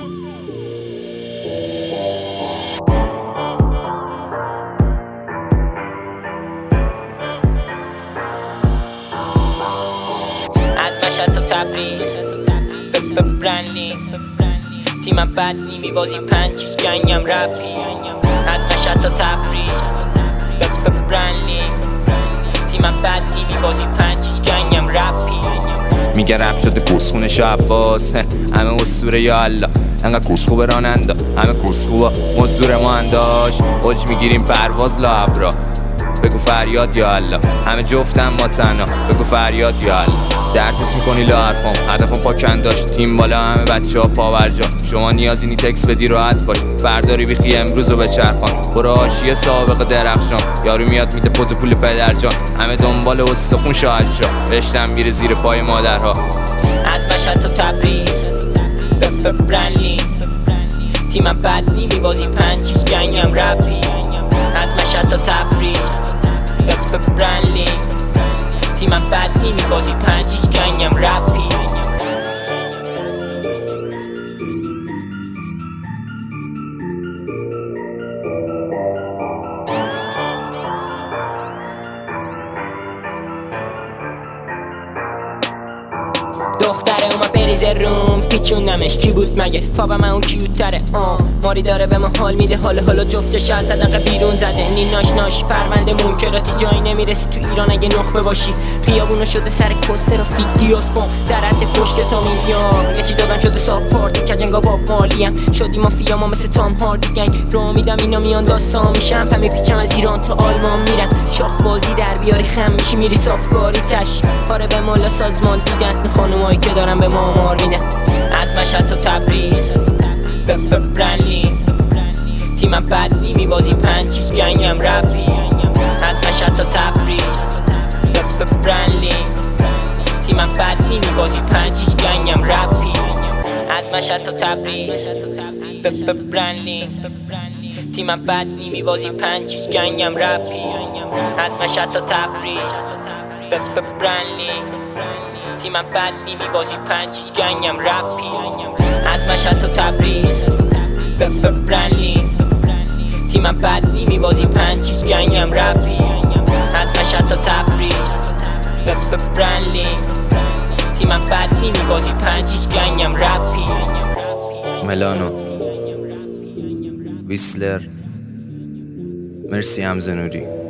از مشهد تا تبریز برنلی تیمم بد نی میبازی پنج چیز گنگم رپی. از مشهد تا تبریز برنلی تیمم بد نی میبازی پنج چیز گنگم رپی. میگه رپ شده کسخونه شو عباس، همه اسطوره یا الله، انقدر کس خوبه راننده، همه کس خوبه مزدور ما انداش، اوج میگیریم پرواز لا ابرا، بگو فریاد یا الله، همه جفتم ما تنها، بگو فریاد یا الله. درتس میکنی لا حرفام، هدفم پاکن داشت، تیم بالا همه بچه ها پاورجا، شما نیازی نی تکس بدی راحت باش، فرداری بیخی امروزو به چرخان، برو حاشیه سابق درخشان، یارو میاد میده پوز پول پدرجان، همه دنبال استخون شاهد شا، رشتم میره زیر پای مادرها. از مشهد تا تبریز برنلی تیمم بد نی میبازی پنج چیز گنگم رپی. از مشهد تا تبریز برنلی تیمم بد نی میبازی پنج چیز گنگم رپی. دختره اومد بریزه روم پیچوندمش، کی بود مگه فابا من اون کیوت تره ماری داره به ما حال میده، حالا جفتش از دقیقه بیرون زده ناش پرونده منکراتی جایی نمیرسی تو ایران اگه نخبه باشی، خیابونو شده سر کسترافیک دیاسپام در حد کشک تا میام یه چی دادم شده ساپارتی کجنگا باب مالیم شدی مافیا ما مثل تام هاردی گنگ رو میدم اینا میان داستان میشم همه پیچم از ایران تا آلمان میرم شاخ بازی در بیاری خم میشی میری صافکاری تش آره به مالا سازمان دیدن خانومایی که دارن به ما مار میدن. از مشهد تا تبریز برنلی تیمم بد نی میبازی پنج چیز گنگم رپی. از مشهد تا تبریز برنلی تیمم بد نی میبازی پنج چیز گنگم رپی. از مشهد تا تبریز برنلی تیمم بد نی میبازی پنج چیز گنگم رپی. از مشهد تا تبریز برنلی تیمم بد نی میبازی پنج چیز گنگم رپی. از مشهد تا تبریز برنلی تیمم بد نی میبازی پنج چیز گنگم رپی. از مشهد تا تبریز برنلی تیمم بد نی میبازی پنج چیز گنگم رپی. ملانو ویسلر مرسی همزنوری.